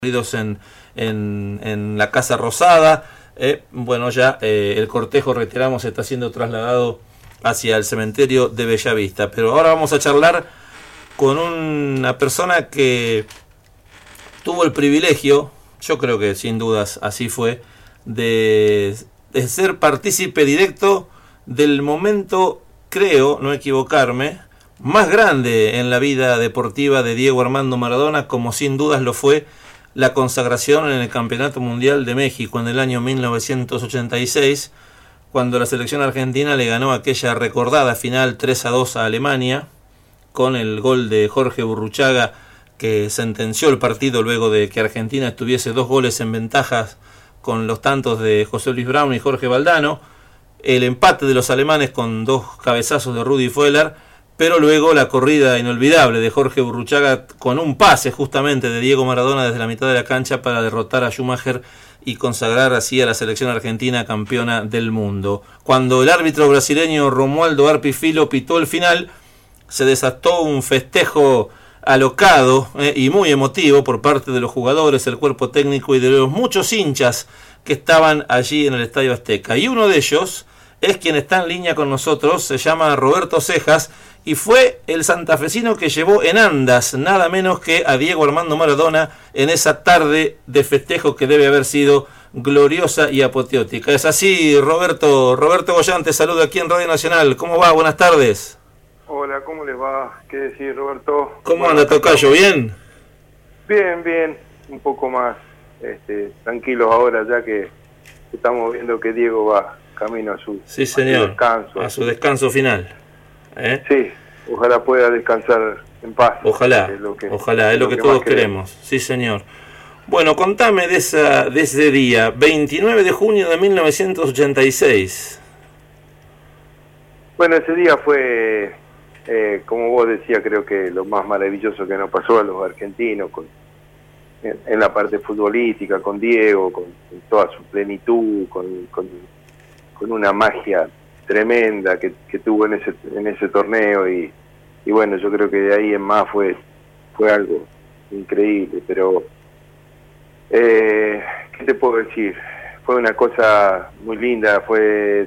en la Casa Rosada. Bueno, ya el cortejo, reiteramos, está siendo trasladado hacia el cementerio de Bellavista. Pero ahora vamos a charlar con una persona que tuvo el privilegio, yo creo que sin dudas así fue, de ser partícipe directo del momento, creo no equivocarme, más grande en la vida deportiva de Diego Armando Maradona, como sin dudas lo fue la consagración en el Campeonato Mundial de México en el año 1986, cuando la selección argentina le ganó aquella recordada final 3-2 a Alemania, con el gol de Jorge Burruchaga, que sentenció el partido luego de que Argentina estuviese 2 goles en ventajas con los tantos de José Luis Brown y Jorge Valdano, el empate de los alemanes con 2 cabezazos de Rudi Völler, pero luego la corrida inolvidable de Jorge Burruchaga con un pase justamente de Diego Maradona desde la mitad de la cancha para derrotar a Schumacher y consagrar así a la selección argentina campeona del mundo. Cuando el árbitro brasileño Romualdo Arpi Filho pitó el final, se desató un festejo alocado y muy emotivo por parte de los jugadores, el cuerpo técnico y de los muchos hinchas que estaban allí en el Estadio Azteca. Y uno de ellos es quien está en línea con nosotros, se llama Roberto Cejas, y fue el santafesino que llevó en andas nada menos que a Diego Armando Maradona en esa tarde de festejo que debe haber sido gloriosa y apoteótica. Es así, Roberto Goyán te saluda aquí en Radio Nacional. ¿Cómo va? Buenas tardes. Hola, ¿cómo les va? ¿Qué decir, Roberto? ¿Cómo anda, tocayo? ¿Bien? Bien, un poco más tranquilos ahora, ya que estamos viendo que Diego va camino a su, sí, señor, descanso. A su descanso final. Sí, ojalá pueda descansar en paz. Ojalá, es lo que todos queremos. Sí, señor. Bueno, contame de ese día, 29 de junio de 1986. Bueno, ese día fue, como vos decías, creo que lo más maravilloso que nos pasó a los argentinos, en la parte futbolística, con Diego, con toda su plenitud, con una magia tremenda que tuvo en ese torneo y bueno, yo creo que de ahí en más fue algo increíble, pero ¿qué te puedo decir? Fue una cosa muy linda, fue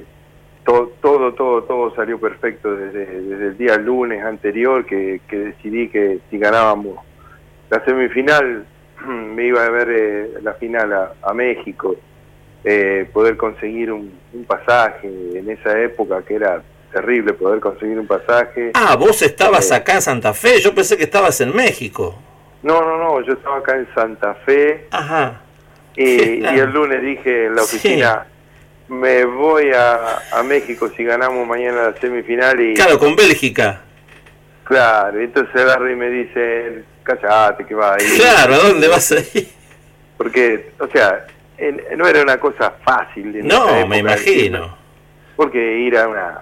todo salió perfecto desde el día lunes anterior que decidí que si ganábamos la semifinal me iba a ver la final a México. Poder conseguir un pasaje en esa época, que era terrible poder conseguir un pasaje. Ah, vos estabas acá en Santa Fe, yo pensé que estabas en México. No, yo estaba acá en Santa Fe. Ajá. Y el lunes dije en la oficina, sí, me voy a México si ganamos mañana la semifinal. Claro, con Bélgica. Claro, entonces agarra y me dice, cállate que va a ir. Claro, ¿a dónde vas a ir? Porque, o sea, no era una cosa fácil. No, me imagino. Porque ir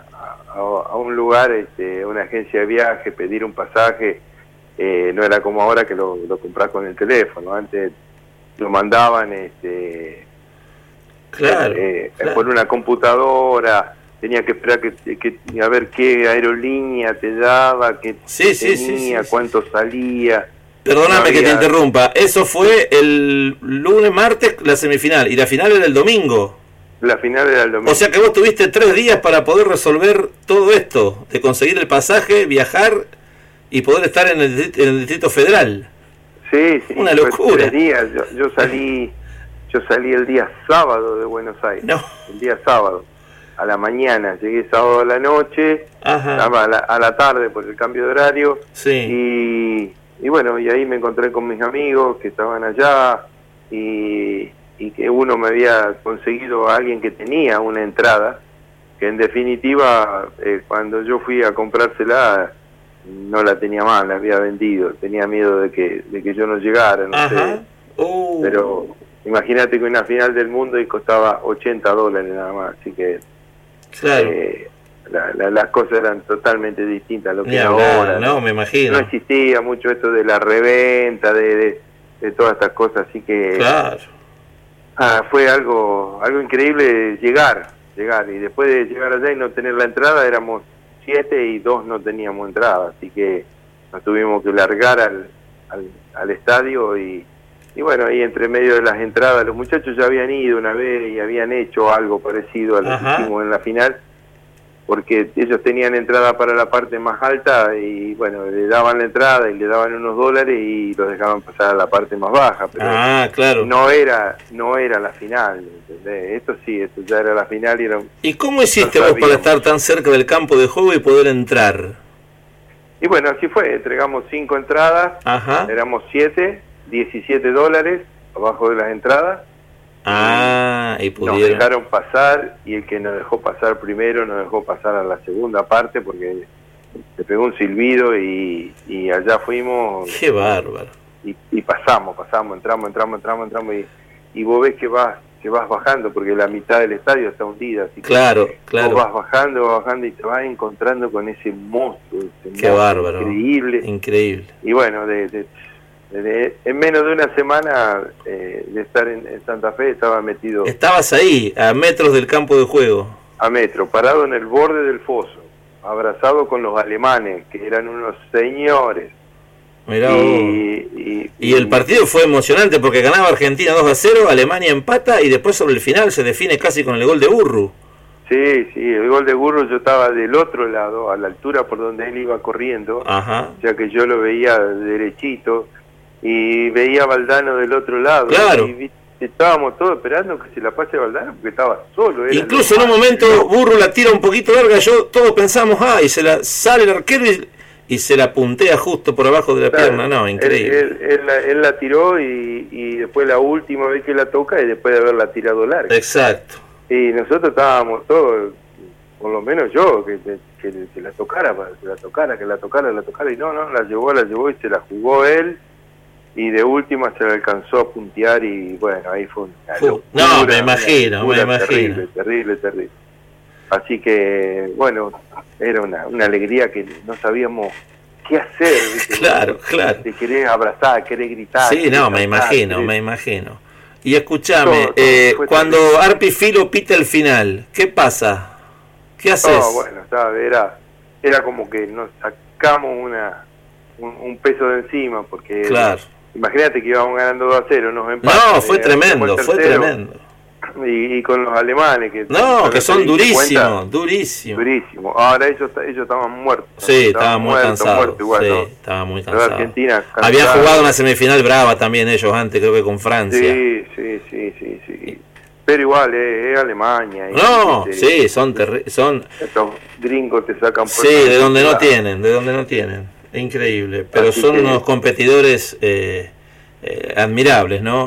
a un lugar, una agencia de viaje, pedir un pasaje, no era como ahora que lo compras con el teléfono. Antes lo mandaban claro. Por una computadora, tenía que esperar que a ver qué aerolínea te daba, qué tenía, cuánto salía. Perdóname que te interrumpa, eso fue el lunes, martes, la semifinal, y la final era el domingo. La final era el domingo. O sea que vos tuviste 3 días para poder resolver todo esto, de conseguir el pasaje, viajar y poder estar en el Distrito Federal. Sí, una locura. 3 días, yo salí el día sábado de Buenos Aires. No. El día sábado, a la mañana, llegué sábado a la noche, a la tarde por el cambio de horario. Sí. Y bueno, y ahí me encontré con mis amigos que estaban allá y que uno me había conseguido a alguien que tenía una entrada, que en definitiva cuando yo fui a comprársela no la tenía más, la había vendido, tenía miedo de que yo no llegara, no sé. Pero imagínate que una final del mundo y costaba $80 nada más, así que claro. Las cosas eran totalmente distintas a lo que ahora. No, me imagino. No existía mucho esto de la reventa, de todas estas cosas, así que claro. Fue algo increíble llegar, y después de llegar allá y no tener la entrada, éramos 7 y 2 no teníamos entrada, así que nos tuvimos que largar al estadio y Y bueno, ahí entre medio de las entradas, los muchachos ya habían ido una vez y habían hecho algo parecido a lo que hicimos en la final, porque ellos tenían entrada para la parte más alta y bueno, le daban la entrada y le daban unos dólares y los dejaban pasar a la parte más baja, pero claro. no era la final, ¿entendés? Esto ya era la final y era... ¿Y cómo hiciste vos para estar tan cerca del campo de juego y poder entrar? Y bueno, así fue, entregamos 5 entradas, éramos 7, $17 abajo de las entradas. Y pudieron. Nos dejaron pasar y el que nos dejó pasar primero nos dejó pasar a la segunda parte porque se pegó un silbido y allá fuimos. ¡Qué bárbaro! Y pasamos, entramos y vos ves que vas bajando porque la mitad del estadio está hundida, así que claro. Vos vas bajando y te vas encontrando con ese monstruo, ¡qué bárbaro! Increíble. Y bueno, en menos de una semana de estar en Santa Fe estaba metido... Estabas ahí, a metros del campo de juego. A metro, parado en el borde del foso, abrazado con los alemanes, que eran unos señores. Mirá y el partido fue emocionante porque ganaba Argentina 2-0, Alemania empata y después sobre el final se define casi con el gol de Burru. Sí, el gol de Burru, yo estaba del otro lado, a la altura por donde él iba corriendo, o sea que yo lo veía derechito. Y veía a Valdano del otro lado. Claro. Y estábamos todos esperando que se la pase a Valdano porque estaba solo. Incluso en un momento Burru la tira un poquito larga, todos pensamos, y se la sale el arquero y se la puntea justo por abajo de la pierna. No, increíble. Él la tiró y después la última vez que la toca y después de haberla tirado larga. Exacto. Y nosotros estábamos todos, por lo menos yo, que la tocara, que la tocara y no, la llevó y se la jugó él. Y de última se le alcanzó a puntear y bueno, ahí fue una locura, no, me imagino. Terrible. Así que, bueno, era una alegría que no sabíamos qué hacer. ¿Viste? Claro. Te querés abrazar, querés gritar. Sí, me imagino. Y escuchame, cuando Arpi Filo pita el final, ¿qué pasa? ¿Qué haces? No, bueno, era como que nos sacamos un peso de encima porque... Claro. Imagínate que íbamos ganando 2-0, nos empatan. No, fue tremendo. Y con los alemanes que son durísimos. Ahora ellos estaban muertos. Sí, estaban muy cansados. Estaban muy cansados. Argentina había jugado una semifinal brava también ellos antes, creo que con Francia. Sí. Pero igual es Alemania. Son estos gringos te sacan por de donde no tienen. Increíble, pero son unos competidores admirables, ¿no?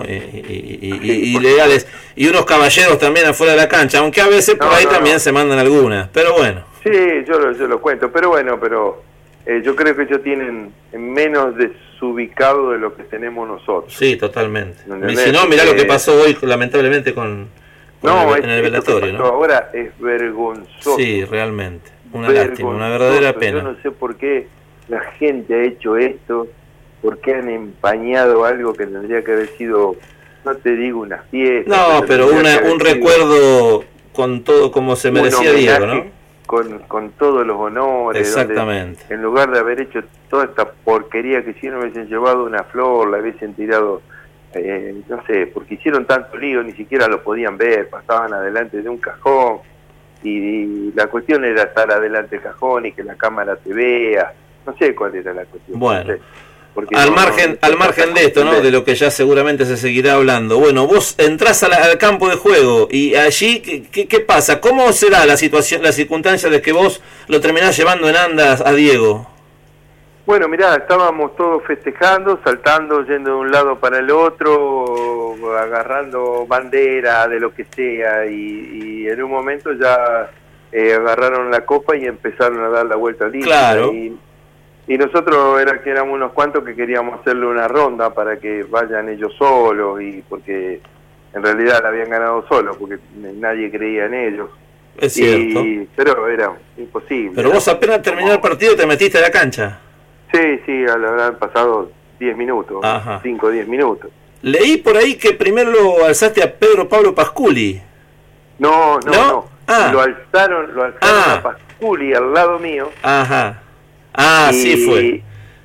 Y legales. Y unos caballeros también afuera de la cancha, aunque a veces por ahí también se mandan algunas, pero bueno. Sí, yo lo cuento, pero bueno, yo creo que ellos tienen menos desubicado de lo que tenemos nosotros. Sí, totalmente. Y si no, mirá lo que pasó hoy, lamentablemente, en el velatorio, ¿no? Ahora es vergonzoso. Sí, realmente. Una lástima, una verdadera pena. Yo no sé por qué la gente ha hecho esto, porque han empañado algo que tendría que haber sido, no te digo una fiesta. No, pero un recuerdo con todo como se merecía Diego, ¿no? Con todos los honores. Exactamente. En lugar de haber hecho toda esta porquería que hicieron, hubiesen llevado una flor, la hubiesen tirado, no sé, porque hicieron tanto lío, ni siquiera lo podían ver, pasaban adelante de un cajón, y la cuestión era estar adelante del cajón y que la cámara te vea. No sé cuál era la cuestión. Bueno, al margen de esto, ¿no? De lo que ya seguramente se seguirá hablando. Bueno, vos entrás al campo de juego y allí, ¿qué pasa? ¿Cómo será la situación, la circunstancia de que vos lo terminás llevando en andas a Diego? Bueno, mirá, estábamos todos festejando, saltando, yendo de un lado para el otro, agarrando bandera de lo que sea, y en un momento ya agarraron la copa y empezaron a dar la vuelta olímpica. Claro. Y nosotros éramos unos cuantos que queríamos hacerle una ronda para que vayan ellos solos, y porque en realidad la habían ganado solos, porque nadie creía en ellos. Es cierto. Pero era imposible. Pero vos apenas terminó el partido te metiste a la cancha. Sí, habrán pasado 10 minutos, 5 o 10 minutos. Leí por ahí que primero lo alzaste a Pedro Pablo Pasculi. No. Lo alzaron a Pasculi al lado mío. Sí fue.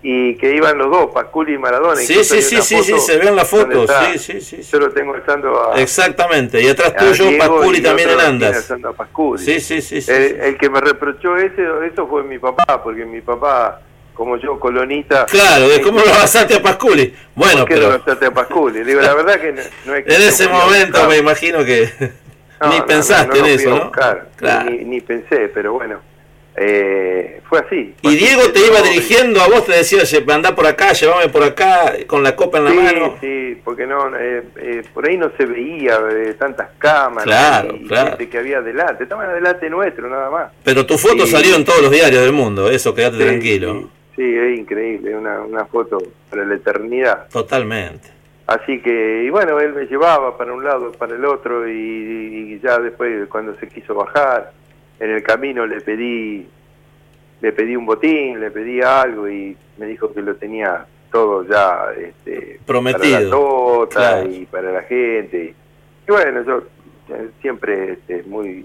y que iban los dos, Pasculi y Maradona. Sí, sí, sí, sí, sí, se ven las fotos, sí, sí, sí. Yo lo tengo echando a... Exactamente, y atrás tuyo Pasculi también en andas. A Pasculi. Sí, sí, sí, sí, el que me reprochó eso fue mi papá, porque mi papá, como yo, colonista... Claro, de cómo lo basaste a Pasculi. Bueno, ¿por qué pero... lo basaste a Pasculi? Le digo, la verdad que no es que... En ese momento me imagino que ni pensaste en eso, ¿no? Claro. Ni pensé, pero bueno. Fue así. Y Diego te iba dirigiendo a vos, te decía, andá por acá, llévame por acá, con la copa en la mano. Sí, porque no, por ahí no se veía tantas cámaras, claro, y claro. gente que había adelante, estaban adelante nuestro nada más. Pero tu foto salió en todos los diarios del mundo, eso, quédate tranquilo. Sí, es increíble, una foto para la eternidad. Totalmente. Así que, y bueno, él me llevaba para un lado, para el otro, y ya después cuando se quiso bajar, en el camino le pedí un botín, le pedí algo y me dijo que lo tenía todo ya prometido, para la tota, claro. Y para la gente. Y bueno, yo siempre muy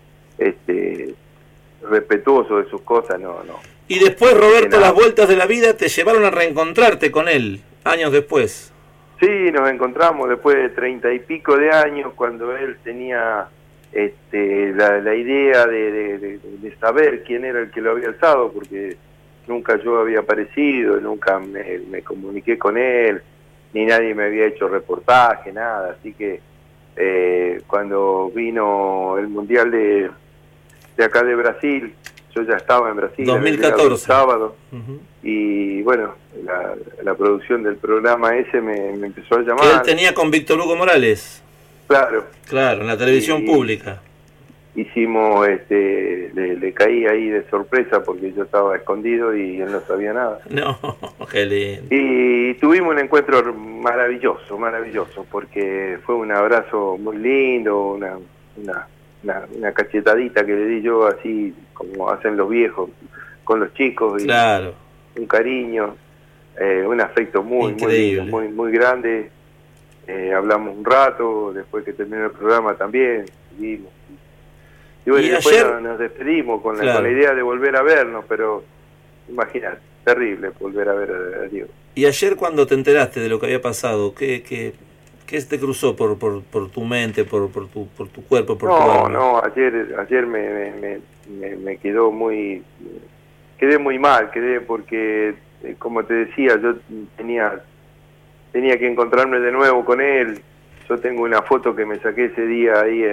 respetuoso de sus cosas, no. Y después, Roberto, las vueltas de la vida te llevaron a reencontrarte con él, años después. Sí, nos encontramos después de 30 y pico de años, cuando él tenía la idea de saber quién era el que lo había alzado, porque nunca yo había aparecido, nunca me comuniqué con él, ni nadie me había hecho reportaje, nada, así que cuando vino el Mundial de acá de Brasil, yo ya estaba en Brasil, 2014, el sábado, y bueno, la producción del programa ese me empezó a llamar. Que él tenía con Víctor Hugo Morales. Claro, en la televisión pública. Hicimos, le caí ahí de sorpresa porque yo estaba escondido y él no sabía nada. No, qué lindo. Y tuvimos un encuentro maravilloso, porque fue un abrazo muy lindo, una cachetadita que le di yo así como hacen los viejos con los chicos. Y claro. Un cariño, un afecto muy grande. Hablamos un rato, después que terminó el programa también, seguimos. Y bueno, después ayer nos despedimos con la idea de volver a vernos, pero imagínate, terrible volver a ver a Diego. Y ayer cuando te enteraste de lo que había pasado, ¿qué te cruzó por tu mente, por tu cuerpo, por tu alma? No, ayer me quedó quedé muy mal, porque, como te decía, yo tenía que encontrarme de nuevo con él. Yo tengo una foto que me saqué ese día ahí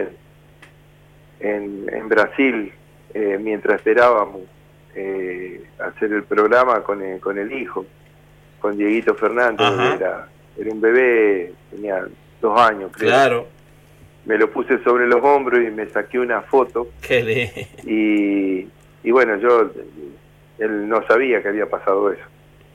en Brasil, mientras esperábamos hacer el programa con el hijo, con Dieguito Fernández. Era un bebé, tenía 2 años, creo. Claro. Me lo puse sobre los hombros y me saqué una foto. Qué lindo. Y bueno, él no sabía que había pasado eso.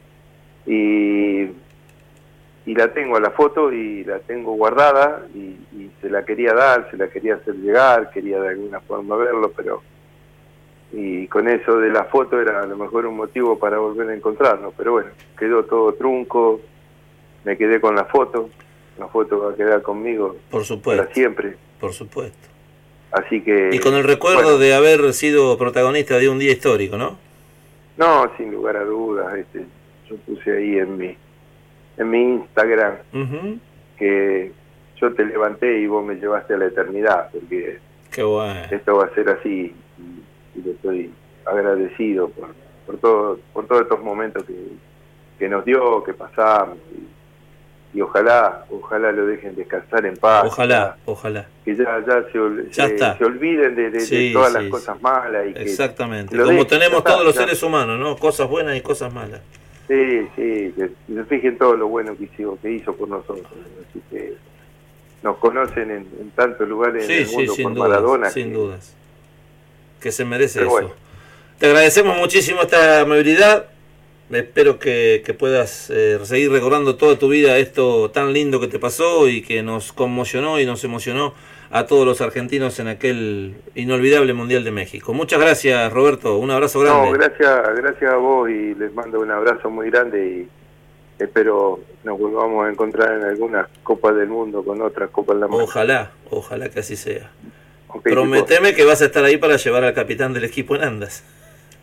Y la tengo a la foto y la tengo guardada y se la quería dar, se la quería hacer llegar, quería de alguna forma verlo, y con eso de la foto era a lo mejor un motivo para volver a encontrarnos, pero bueno, quedó todo trunco, me quedé con la foto va a quedar conmigo por supuesto, para siempre. Por supuesto. Así que... Y con el recuerdo de haber sido protagonista de un día histórico, ¿no? No, sin lugar a dudas, yo puse ahí en mi Instagram, que yo te levanté y vos me llevaste a la eternidad, porque qué bueno. Esto va a ser así, y le estoy agradecido por todos estos momentos que nos dio, que pasamos, y ojalá lo dejen descansar en paz. Ojalá. Que ya se olviden de todas las cosas malas. Exactamente, como tenemos todos los seres humanos, ¿no? Cosas buenas y cosas malas. Sí, que se fijen todo lo bueno que hizo por nosotros. Así que nos conocen en tantos lugares en el mundo por Maradona. Sin dudas. Que se merece pero eso. Bueno. Te agradecemos muchísimo esta amabilidad. Espero que puedas seguir recordando toda tu vida esto tan lindo que te pasó y que nos conmocionó y nos emocionó a todos los argentinos en aquel inolvidable Mundial de México. Muchas gracias, Roberto. Un abrazo grande. No, gracias a vos y les mando un abrazo muy grande y espero nos volvamos a encontrar en alguna Copa del Mundo con otra Copa en la mano. Ojalá que así sea. Okay, prométeme que vas a estar ahí para llevar al capitán del equipo en andas.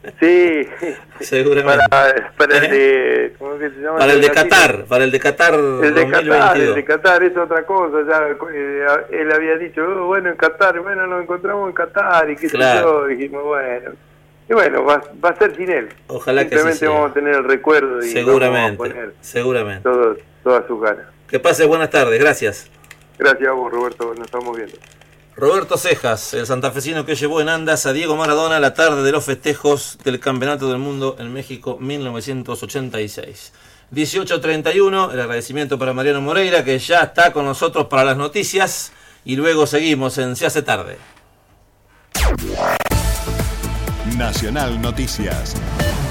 Sí, seguramente. Para el de, ¿cómo que se llama? Para el de Qatar, para el de Qatar 2022. El de Qatar es otra cosa, ya él había dicho, bueno, en Qatar, bueno, nos encontramos en Qatar y qué sé yo, dijimos, bueno, y bueno, va a ser sin él. Ojalá que sí. Simplemente vamos a tener el recuerdo y seguramente, vamos a poner seguramente. Todas sus ganas. Que pase buenas tardes, gracias. Gracias a vos, Roberto, nos estamos viendo. Roberto Cejas, el santafesino que llevó en andas a Diego Maradona la tarde de los festejos del Campeonato del Mundo en México 1986. 18:31, el agradecimiento para Mariano Moreira, que ya está con nosotros para las noticias, y luego seguimos en Se hace tarde. Nacional Noticias.